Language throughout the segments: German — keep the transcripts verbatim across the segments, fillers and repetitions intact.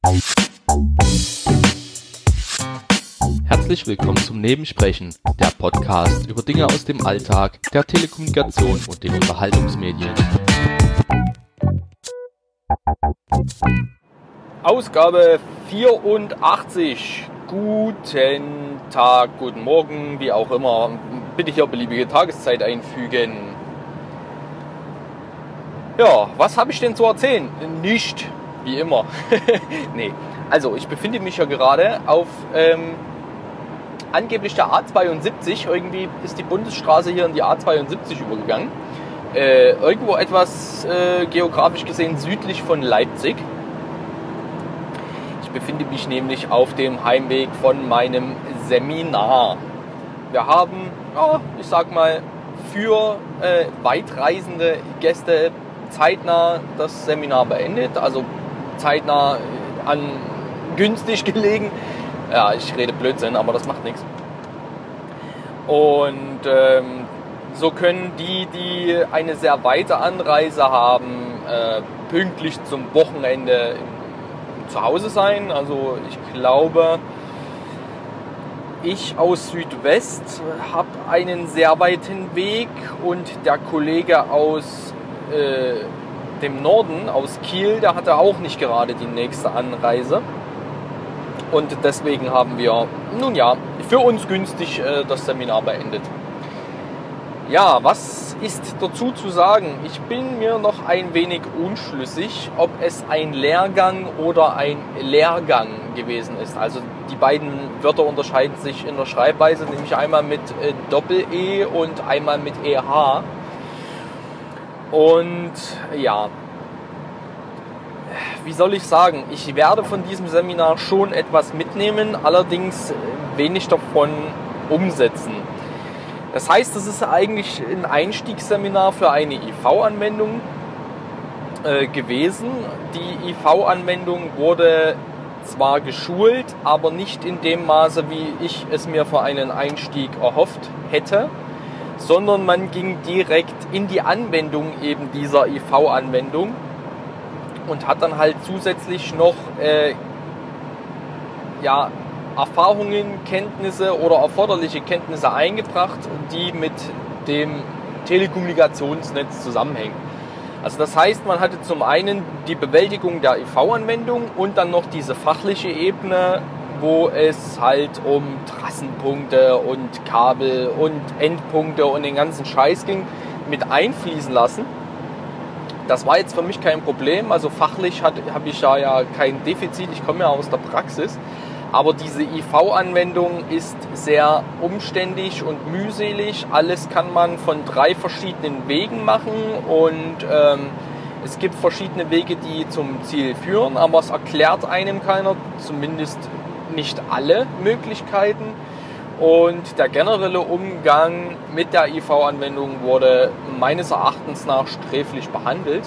Herzlich willkommen zum Nebensprechen, der Podcast über Dinge aus dem Alltag, der Telekommunikation und den Unterhaltungsmedien. Ausgabe vierundachtzig. Guten Tag, guten Morgen, wie auch immer. Bitte hier beliebige Tageszeit einfügen. Ja, was habe ich denn zu erzählen? Nicht, wie immer. Nee, also ich befinde mich ja gerade auf ähm, angeblich der A zweiundsiebzig. Irgendwie ist die Bundesstraße hier in die A zweiundsiebzig übergegangen. Äh, irgendwo etwas äh, geografisch gesehen südlich von Leipzig. Ich befinde mich nämlich auf dem Heimweg von meinem Seminar. Wir haben, ja, ich sag mal, für äh, weitreisende Gäste zeitnah das Seminar beendet, also zeitnah an günstig gelegen. Ja, ich rede Blödsinn, aber das macht nichts. Und ähm, so können die, die eine sehr weite Anreise haben, äh, pünktlich zum Wochenende zu Hause sein. Also ich glaube, ich aus Südwest habe einen sehr weiten Weg und der Kollege aus äh, dem Norden, aus Kiel, der hatte auch nicht gerade die nächste Anreise. Und deswegen haben wir, nun ja, für uns günstig äh, das Seminar beendet. Ja, was ist dazu zu sagen? Ich bin mir noch ein wenig unschlüssig, ob es ein Lehrgang oder ein Lehrgang gewesen ist. Also die beiden Wörter unterscheiden sich in der Schreibweise, nämlich einmal mit äh, Doppel-E und einmal mit E H. Und ja, wie soll ich sagen, ich werde von diesem Seminar schon etwas mitnehmen, allerdings wenig davon umsetzen. Das heißt, es ist eigentlich ein Einstiegsseminar für eine I V-Anwendung äh, gewesen. Die I V-Anwendung wurde zwar geschult, aber nicht in dem Maße, wie ich es mir für einen Einstieg erhofft hätte, sondern man ging direkt in die Anwendung eben dieser I V-Anwendung und hat dann halt zusätzlich noch äh, ja, Erfahrungen, Kenntnisse oder erforderliche Kenntnisse eingebracht, die mit dem Telekommunikationsnetz zusammenhängen. Also das heißt, man hatte zum einen die Bewältigung der I V-Anwendung und dann noch diese fachliche Ebene, wo es halt um Trassenpunkte und Kabel und Endpunkte und den ganzen Scheiß ging, mit einfließen lassen. Das war jetzt für mich kein Problem, also fachlich habe ich da ja kein Defizit, ich komme ja aus der Praxis. Aber diese I V-Anwendung ist sehr umständlich und mühselig. Alles kann man von drei verschiedenen Wegen machen und ähm, es gibt verschiedene Wege, die zum Ziel führen, aber es erklärt einem keiner, zumindest nicht alle Möglichkeiten. Und der generelle Umgang mit der I V-Anwendung wurde meines Erachtens nach sträflich behandelt.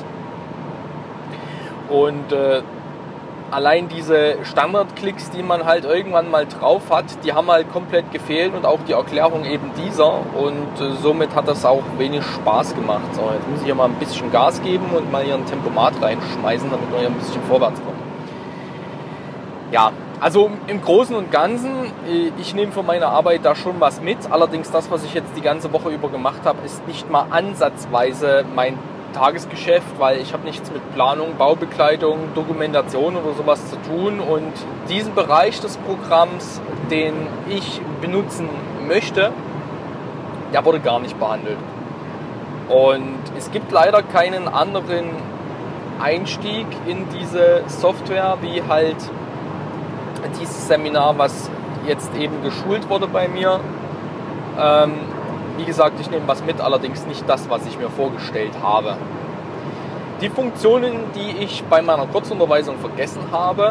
Und äh, allein diese Standardklicks, die man halt irgendwann mal drauf hat, die haben halt komplett gefehlt und auch die Erklärung eben dieser. Und äh, somit hat das auch wenig Spaß gemacht. So, jetzt muss ich hier mal ein bisschen Gas geben und mal hier ein Tempomat reinschmeißen, damit wir hier ein bisschen vorwärts kommen. Ja, also im Großen und Ganzen, ich nehme für meine Arbeit da schon was mit. Allerdings das, was ich jetzt die ganze Woche über gemacht habe, ist nicht mal ansatzweise mein Tagesgeschäft, weil ich habe nichts mit Planung, Baubegleitung, Dokumentation oder sowas zu tun. Und diesen Bereich des Programms, den ich benutzen möchte, der wurde gar nicht behandelt. Und es gibt leider keinen anderen Einstieg in diese Software, wie halt dieses Seminar, was jetzt eben geschult wurde bei mir. Ähm, wie gesagt, ich nehme was mit, allerdings nicht das, was ich mir vorgestellt habe. Die Funktionen, die ich bei meiner Kurzunterweisung vergessen habe,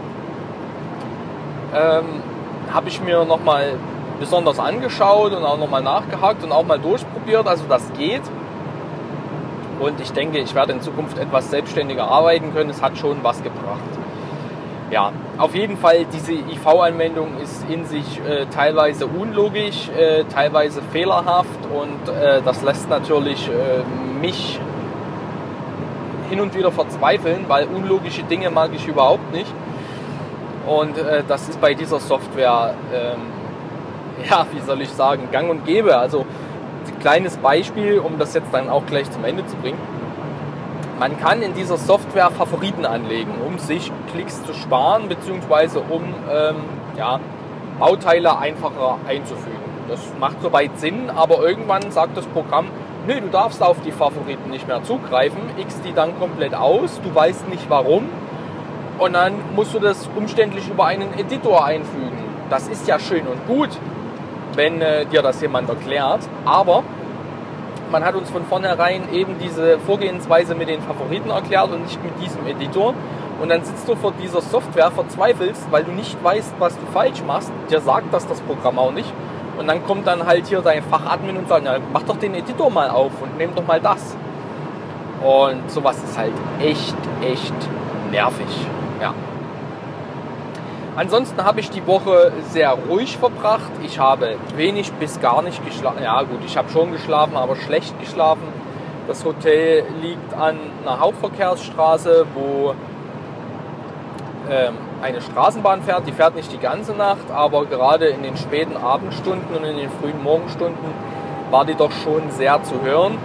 ähm, habe ich mir nochmal besonders angeschaut und auch nochmal nachgehakt und auch mal durchprobiert. Also das geht. Und ich denke, ich werde in Zukunft etwas selbstständiger arbeiten können. Es hat schon was gebracht. Ja, auf jeden Fall, diese I V-Anwendung ist in sich äh, teilweise unlogisch, äh, teilweise fehlerhaft und äh, das lässt natürlich äh, mich hin und wieder verzweifeln, weil unlogische Dinge mag ich überhaupt nicht. Und äh, das ist bei dieser Software, ähm, ja, wie soll ich sagen, gang und gäbe. Also ein kleines Beispiel, um das jetzt dann auch gleich zum Ende zu bringen. Man kann in dieser Software Favoriten anlegen, um sich Klicks zu sparen, beziehungsweise um ähm, ja, Bauteile einfacher einzufügen. Das macht soweit Sinn, aber irgendwann sagt das Programm, nö, du darfst auf die Favoriten nicht mehr zugreifen, x die dann komplett aus, du weißt nicht warum und dann musst du das umständlich über einen Editor einfügen. Das ist ja schön und gut, wenn äh, dir das jemand erklärt, aber man hat uns von vornherein eben diese Vorgehensweise mit den Favoriten erklärt und nicht mit diesem Editor. Und dann sitzt du vor dieser Software, verzweifelst, weil du nicht weißt, was du falsch machst. Dir sagt das das Programm auch nicht. Und dann kommt dann halt hier dein Fachadmin und sagt, na, mach doch den Editor mal auf und nimm doch mal das. Und sowas ist halt echt, echt nervig. Ja. Ansonsten habe ich die Woche sehr ruhig verbracht. Ich habe wenig bis gar nicht geschlafen. Ja gut, ich habe schon geschlafen, aber schlecht geschlafen. Das Hotel liegt an einer Hauptverkehrsstraße, wo ähm, eine Straßenbahn fährt. Die fährt nicht die ganze Nacht, aber gerade in den späten Abendstunden und in den frühen Morgenstunden war die doch schon sehr zu hören.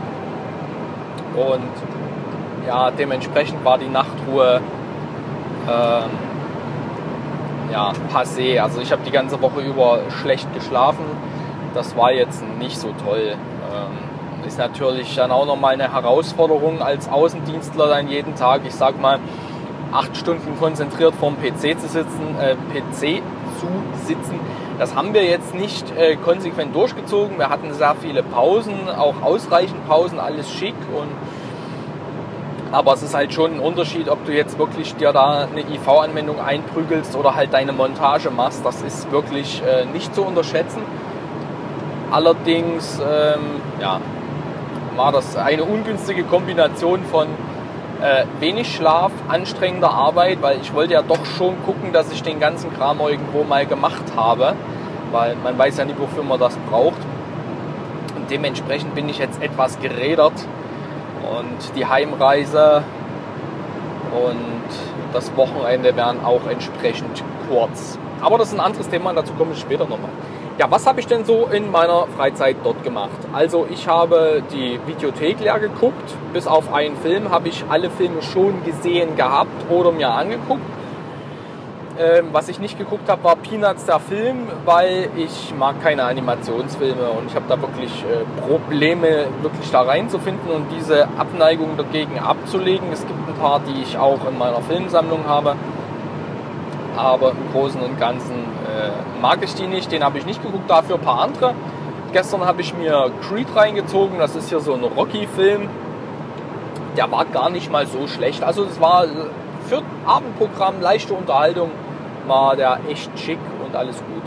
Und ja, dementsprechend war die Nachtruhe ähm, ja, passé. Also ich habe die ganze Woche über schlecht geschlafen. Das war jetzt nicht so toll. Ähm, ist natürlich dann auch nochmal eine Herausforderung als Außendienstler dann jeden Tag. Ich sag mal, acht Stunden konzentriert vorm P C zu sitzen, äh, P C zu sitzen. Das haben wir jetzt nicht äh, konsequent durchgezogen. Wir hatten sehr viele Pausen, auch ausreichend Pausen, alles schick. Und aber es ist halt schon ein Unterschied, ob du jetzt wirklich dir da eine I V-Anwendung einprügelst oder halt deine Montage machst. Das ist wirklich äh, nicht zu unterschätzen. Allerdings ähm, ja, war das eine ungünstige Kombination von äh, wenig Schlaf, anstrengender Arbeit, weil ich wollte ja doch schon gucken, dass ich den ganzen Kram irgendwo mal gemacht habe, weil man weiß ja nicht, wofür man das braucht. Und dementsprechend bin ich jetzt etwas gerädert. Und die Heimreise und das Wochenende werden auch entsprechend kurz. Aber das ist ein anderes Thema, dazu komme ich später nochmal. Ja, was habe ich denn so in meiner Freizeit dort gemacht? Also ich habe die Videothek leer geguckt. Bis auf einen Film habe ich alle Filme schon gesehen gehabt oder mir angeguckt. Ähm, was ich nicht geguckt habe, war Peanuts, der Film, weil ich mag keine Animationsfilme und ich habe da wirklich äh, Probleme, wirklich da reinzufinden und diese Abneigung dagegen abzulegen. Es gibt ein paar, die ich auch in meiner Filmsammlung habe, aber im Großen und Ganzen äh, mag ich die nicht. Den habe ich nicht geguckt, dafür ein paar andere. Gestern habe ich mir Creed reingezogen, das ist hier so ein Rocky-Film. Der war gar nicht mal so schlecht. Also es war für Abendprogramm, leichte Unterhaltung, war der echt schick und alles gut.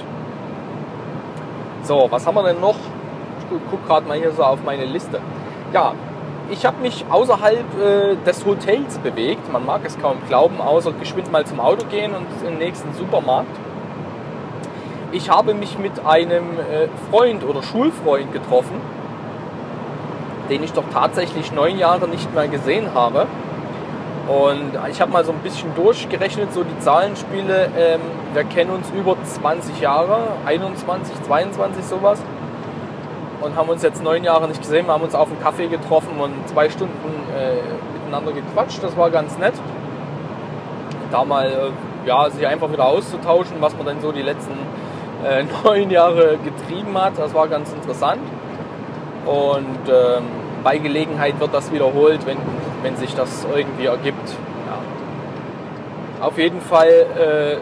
So, was haben wir denn noch? Ich gucke gerade mal hier so auf meine Liste. Ja, ich habe mich außerhalb äh, des Hotels bewegt. Man mag es kaum glauben, außer geschwind mal zum Auto gehen und im nächsten Supermarkt. Ich habe mich mit einem äh, Freund oder Schulfreund getroffen, den ich doch tatsächlich neun Jahre nicht mehr gesehen habe. Und ich habe mal so ein bisschen durchgerechnet, so die Zahlenspiele, ähm, wir kennen uns über zwanzig Jahre, einundzwanzig, zweiundzwanzig sowas. Und haben uns jetzt neun Jahre nicht gesehen, wir haben uns auf einen Kaffee getroffen und zwei Stunden äh, miteinander gequatscht, das war ganz nett. Da mal, äh, ja, sich einfach wieder auszutauschen, was man dann so die letzten äh, neun Jahre getrieben hat, das war ganz interessant. Und ähm, bei Gelegenheit wird das wiederholt, wenn, wenn sich das irgendwie ergibt. Ja. Auf jeden Fall äh,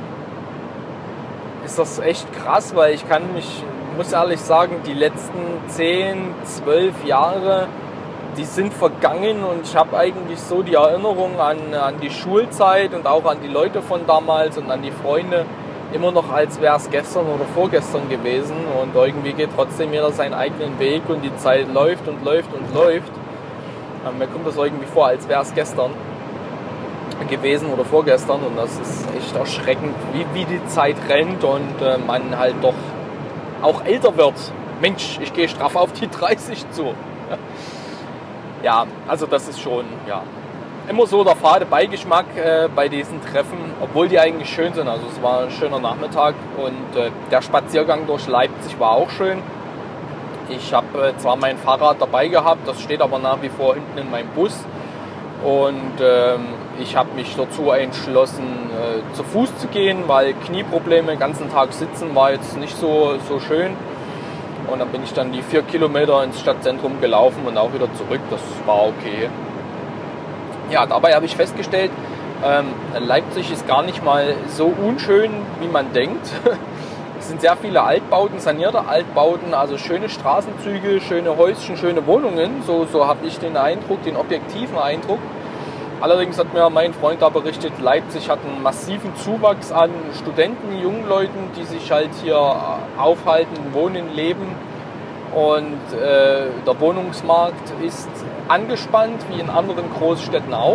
ist das echt krass, weil ich kann mich, muss ehrlich sagen, die letzten zehn, zwölf Jahre, die sind vergangen und ich habe eigentlich so die Erinnerung an, an die Schulzeit und auch an die Leute von damals und an die Freunde immer noch, als wäre es gestern oder vorgestern gewesen, und irgendwie geht trotzdem jeder seinen eigenen Weg und die Zeit läuft und läuft und läuft. Ähm, mir kommt das irgendwie vor, als wäre es gestern gewesen oder vorgestern, und das ist echt erschreckend, wie, wie die Zeit rennt und äh, man halt doch auch älter wird. Mensch, ich gehe straff auf die dreißig zu. Ja, also das ist schon, ja. immer so der fade Beigeschmack äh, bei diesen Treffen, obwohl die eigentlich schön sind. Also es war ein schöner Nachmittag und äh, der Spaziergang durch Leipzig war auch schön. Ich habe äh, zwar mein Fahrrad dabei gehabt, das steht aber nach wie vor hinten in meinem Bus. Und ähm, ich habe mich dazu entschlossen, äh, zu Fuß zu gehen, weil Knieprobleme den ganzen Tag sitzen war jetzt nicht so, so schön. Und dann bin ich dann die vier Kilometer ins Stadtzentrum gelaufen und auch wieder zurück. Das war okay. Ja, dabei habe ich festgestellt, ähm, Leipzig ist gar nicht mal so unschön, wie man denkt. Es sind sehr viele Altbauten, sanierte Altbauten, also schöne Straßenzüge, schöne Häuschen, schöne Wohnungen. So, so habe ich den Eindruck, den objektiven Eindruck. Allerdings hat mir mein Freund da berichtet, Leipzig hat einen massiven Zuwachs an Studenten, jungen Leuten, die sich halt hier aufhalten, wohnen, leben. Und äh, der Wohnungsmarkt ist angespannt, wie in anderen Großstädten auch.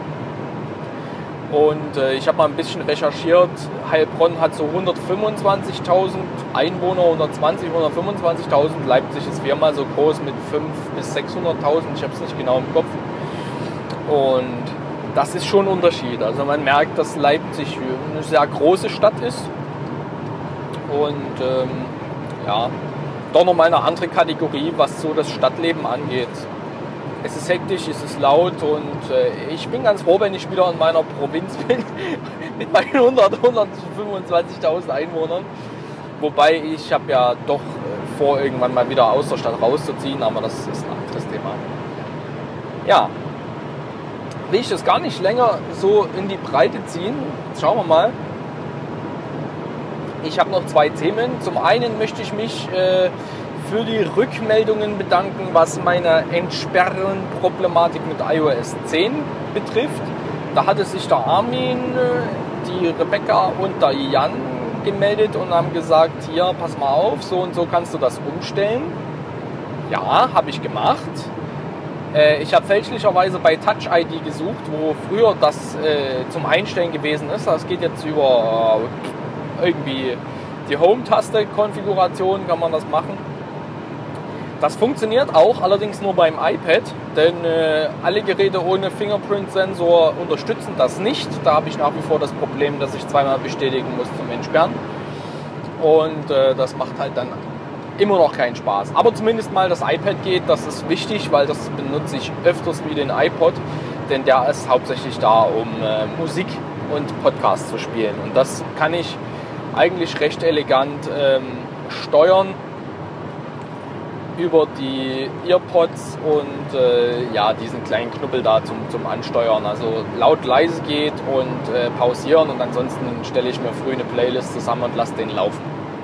Und äh, ich habe mal ein bisschen recherchiert. Heilbronn hat so hundertfünfundzwanzigtausend Einwohner, hundertzwanzig, hundertfünfundzwanzigtausend. Leipzig ist viermal so groß mit fünfhunderttausend bis sechshunderttausend. Ich habe es nicht genau im Kopf. Und das ist schon ein Unterschied. Also man merkt, dass Leipzig eine sehr große Stadt ist. Und ähm, ja, doch nochmal eine andere Kategorie, was so das Stadtleben angeht. Es ist hektisch, es ist laut und äh, ich bin ganz froh, wenn ich wieder in meiner Provinz bin mit meinen hundert, hundertfünfundzwanzigtausend Einwohnern. Wobei ich habe ja doch äh, vor, irgendwann mal wieder aus der Stadt rauszuziehen, aber das ist ein anderes Thema. Ja, will ich das gar nicht länger so in die Breite ziehen. Jetzt schauen wir mal. Ich habe noch zwei Themen. Zum einen möchte ich mich äh, für die Rückmeldungen bedanken, was meine Entsperren-Problematik mit i O S zehn betrifft. Da hatte sich der Armin, die Rebecca und der Jan gemeldet und haben gesagt, hier, pass mal auf, so und so kannst du das umstellen. Ja, habe ich gemacht. Äh, ich habe fälschlicherweise bei Touch I D gesucht, wo früher das äh, zum Einstellen gewesen ist. Das geht jetzt über äh, irgendwie die Home-Taste-Konfiguration, kann man das machen. Das funktioniert auch, allerdings nur beim iPad, denn äh, alle Geräte ohne Fingerprint-Sensor unterstützen das nicht. Da habe ich nach wie vor das Problem, dass ich zweimal bestätigen muss zum Entsperren. Und äh, das macht halt dann immer noch keinen Spaß. Aber zumindest mal das iPad geht, das ist wichtig, weil das benutze ich öfters wie den iPod, denn der ist hauptsächlich da, um äh, Musik und Podcasts zu spielen. Und das kann ich eigentlich recht elegant ähm, steuern über die Earpods und äh, ja, diesen kleinen Knubbel da zum, zum Ansteuern. Also laut, leise geht und äh, pausieren und ansonsten stelle ich mir früh eine Playlist zusammen und lasse den laufen.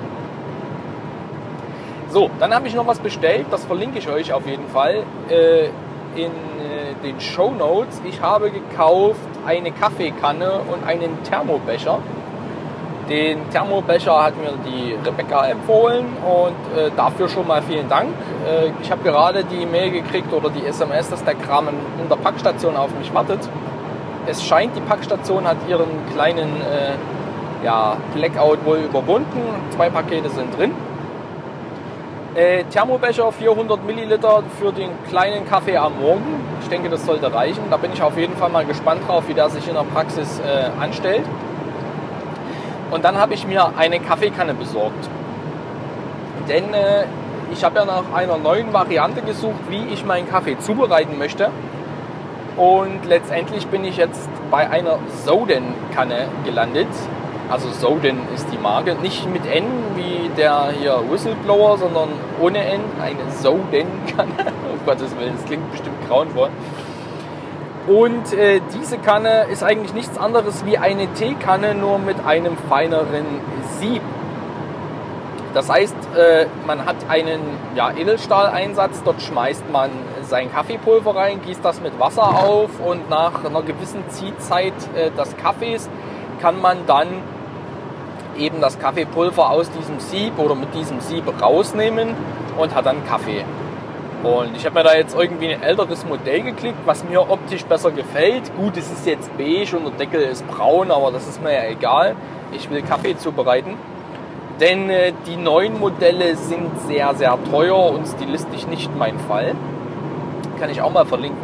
So, dann habe ich noch was bestellt, das verlinke ich euch auf jeden Fall äh, in äh, den Shownotes. Ich habe gekauft eine Kaffeekanne und einen Thermobecher. Den Thermobecher hat mir die Rebecca empfohlen und äh, dafür schon mal vielen Dank. Äh, ich habe gerade die Mail gekriegt oder die S M S, dass der Kram in der Packstation auf mich wartet. Es scheint, die Packstation hat ihren kleinen äh, ja, Blackout wohl überwunden. Zwei Pakete sind drin. Äh, Thermobecher vierhundert Milliliter für den kleinen Kaffee am Morgen. Ich denke, das sollte reichen. Da bin ich auf jeden Fall mal gespannt drauf, wie der sich in der Praxis äh, anstellt. Und dann habe ich mir eine Kaffeekanne besorgt. Denn äh, ich habe ja nach einer neuen Variante gesucht, wie ich meinen Kaffee zubereiten möchte. Und letztendlich bin ich jetzt bei einer Soden-Kanne gelandet. Also Soden ist die Marke. Nicht mit N wie der hier Whistleblower, sondern ohne N. Eine Soden-Kanne. Um Gottes Willen, das klingt bestimmt grauenvoll. Und äh, diese Kanne ist eigentlich nichts anderes wie eine Teekanne, nur mit einem feineren Sieb. Das heißt, äh, man hat einen ja, Edelstahleinsatz, dort schmeißt man sein Kaffeepulver rein, gießt das mit Wasser auf und nach einer gewissen Ziehzeit äh, des Kaffees kann man dann eben das Kaffeepulver aus diesem Sieb oder mit diesem Sieb rausnehmen und hat dann Kaffee. Und ich habe mir da jetzt irgendwie ein älteres Modell geklickt, was mir optisch besser gefällt. Gut, es ist jetzt beige und der Deckel ist braun, aber das ist mir ja egal. Ich will Kaffee zubereiten. Denn äh, die neuen Modelle sind sehr, sehr teuer und stilistisch nicht mein Fall. Kann ich auch mal verlinken.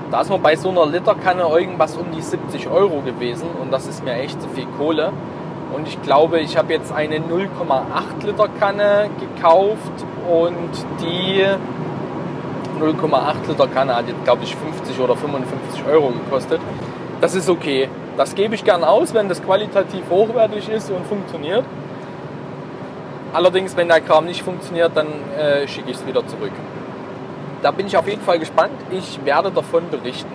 Da ist man bei so einer Literkanne irgendwas um die siebzig Euro gewesen und das ist mir echt zu viel Kohle. Und ich glaube, ich habe jetzt eine null Komma acht Liter Kanne gekauft und die null Komma acht Liter Kanne hat jetzt, glaube ich, fünfzig oder fünfundfünfzig Euro gekostet. Das ist okay. Das gebe ich gern aus, wenn das qualitativ hochwertig ist und funktioniert. Allerdings, wenn der Kram nicht funktioniert, dann äh, schicke ich es wieder zurück. Da bin ich auf jeden Fall gespannt. Ich werde davon berichten.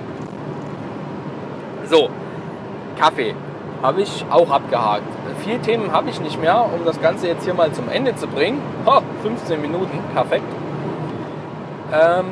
So, Kaffee habe ich auch abgehakt. Viele Themen habe ich nicht mehr, um das Ganze jetzt hier mal zum Ende zu bringen. Ha, fünfzehn Minuten, perfekt. Ähm,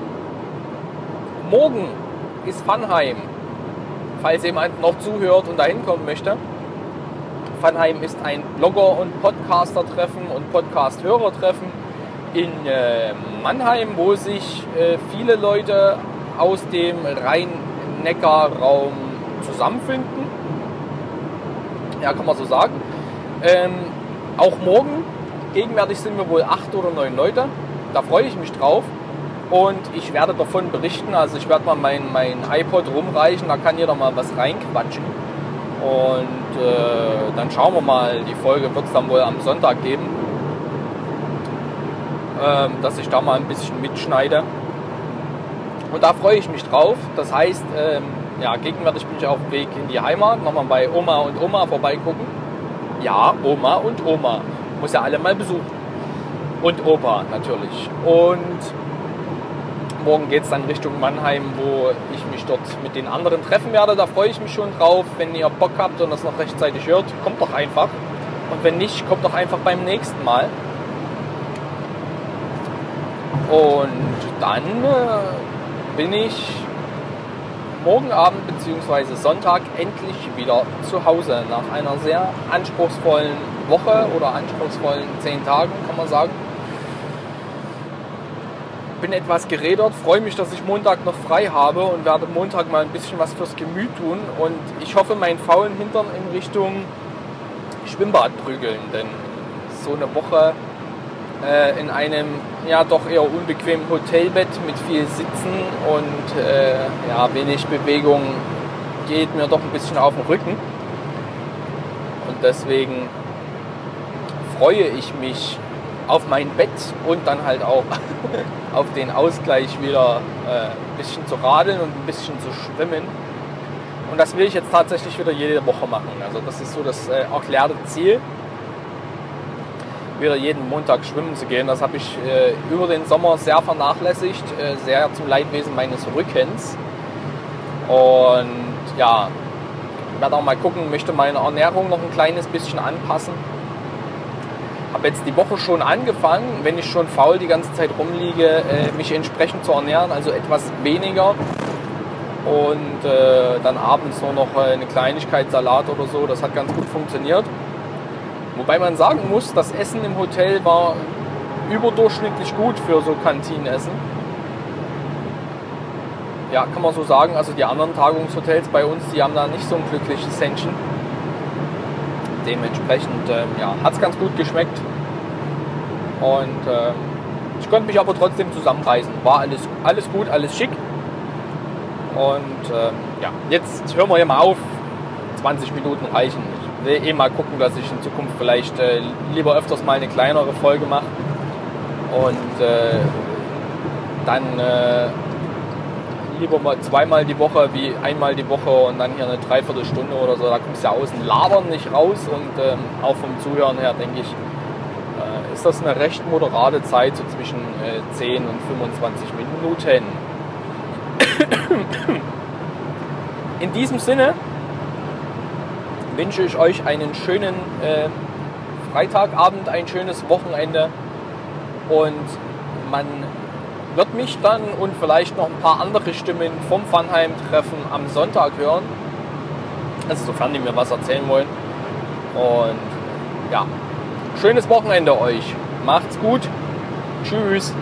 morgen ist Pfannheim, falls jemand noch zuhört und dahin kommen möchte. Pfannheim ist ein Blogger- und Podcaster-Treffen und Podcast-Hörer-Treffen in äh, Mannheim, wo sich äh, viele Leute aus dem Rhein-Neckar-Raum zusammenfinden. Ja, kann man so sagen. Ähm, auch morgen, gegenwärtig sind wir wohl acht oder neun Leute. Da freue ich mich drauf. Und ich werde davon berichten. Also ich werde mal mein, mein iPod rumreichen, da kann jeder mal was reinquatschen. Und äh, dann schauen wir mal, die Folge wird es dann wohl am Sonntag geben. Ähm, dass ich da mal ein bisschen mitschneide. Und da freue ich mich drauf. Das heißt, ähm, ja, gegenwärtig bin ich auf dem Weg in die Heimat. Nochmal bei Oma und Oma vorbeigucken. Ja, Oma und Oma. Muss ja alle mal besuchen. Und Opa natürlich. Und morgen geht es dann Richtung Mannheim, wo ich mich dort mit den anderen treffen werde. Da freue ich mich schon drauf. Wenn ihr Bock habt und das noch rechtzeitig hört, kommt doch einfach. Und wenn nicht, kommt doch einfach beim nächsten Mal. Und dann äh, bin ich morgen Abend bzw. Sonntag endlich wieder zu Hause. Nach einer sehr anspruchsvollen Woche oder anspruchsvollen zehn Tagen, kann man sagen. Bin etwas gerädert, freue mich, dass ich Montag noch frei habe und werde Montag mal ein bisschen was fürs Gemüt tun. Und ich hoffe, meinen faulen Hintern in Richtung Schwimmbad prügeln, denn so eine Woche äh, in einem ja doch eher unbequemen Hotelbett mit viel Sitzen und äh, ja, wenig Bewegung geht mir doch ein bisschen auf den Rücken. Und deswegen freue ich mich auf mein Bett und dann halt auch auf den Ausgleich wieder äh, ein bisschen zu radeln und ein bisschen zu schwimmen. Und das will ich jetzt tatsächlich wieder jede Woche machen. Also das ist so das äh, erklärte Ziel, wieder jeden Montag schwimmen zu gehen. Das habe ich äh, über den Sommer sehr vernachlässigt, äh, sehr zum Leidwesen meines Rückens. Und ja, ich werde auch mal gucken, möchte meine Ernährung noch ein kleines bisschen anpassen. Habe jetzt die Woche schon angefangen, wenn ich schon faul die ganze Zeit rumliege, äh, mich entsprechend zu ernähren, also etwas weniger. Und äh, dann abends nur noch äh, eine Kleinigkeit Salat oder so, das hat ganz gut funktioniert. Wobei man sagen muss, das Essen im Hotel war überdurchschnittlich gut für so Kantinenessen. Ja, kann man so sagen. Also die anderen Tagungshotels bei uns, die haben da nicht so ein glückliches Händchen. Dementsprechend äh, ja, hat es ganz gut geschmeckt. Und äh, ich konnte mich aber trotzdem zusammenreißen. War alles, alles gut, alles schick. Und äh, ja, jetzt hören wir hier mal auf. zwanzig Minuten reichen. Ich will eh mal gucken, dass ich in Zukunft vielleicht äh, lieber öfters mal eine kleinere Folge mache. Und äh, dann äh, lieber mal zweimal die Woche wie einmal die Woche und dann hier eine Dreiviertelstunde oder so. Da kommst du ja aus dem Labern nicht raus. Und ähm, auch vom Zuhören her, denke ich, äh, ist das eine recht moderate Zeit, so zwischen äh, zehn und fünfundzwanzig Minuten. In diesem Sinne wünsche ich euch einen schönen äh, Freitagabend, ein schönes Wochenende und man wird mich dann und vielleicht noch ein paar andere Stimmen vom Pfannheim-Treffen am Sonntag hören, also sofern die mir was erzählen wollen. Und ja, schönes Wochenende euch, macht's gut, tschüss.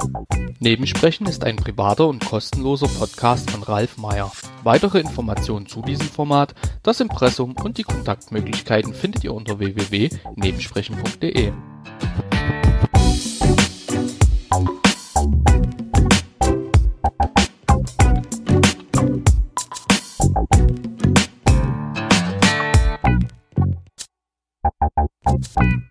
Nebensprechen ist ein privater und kostenloser Podcast von Ralf Meyer. Weitere Informationen zu diesem Format, das Impressum und die Kontaktmöglichkeiten findet ihr unter w w w punkt nebensprechen punkt d e. Thank you.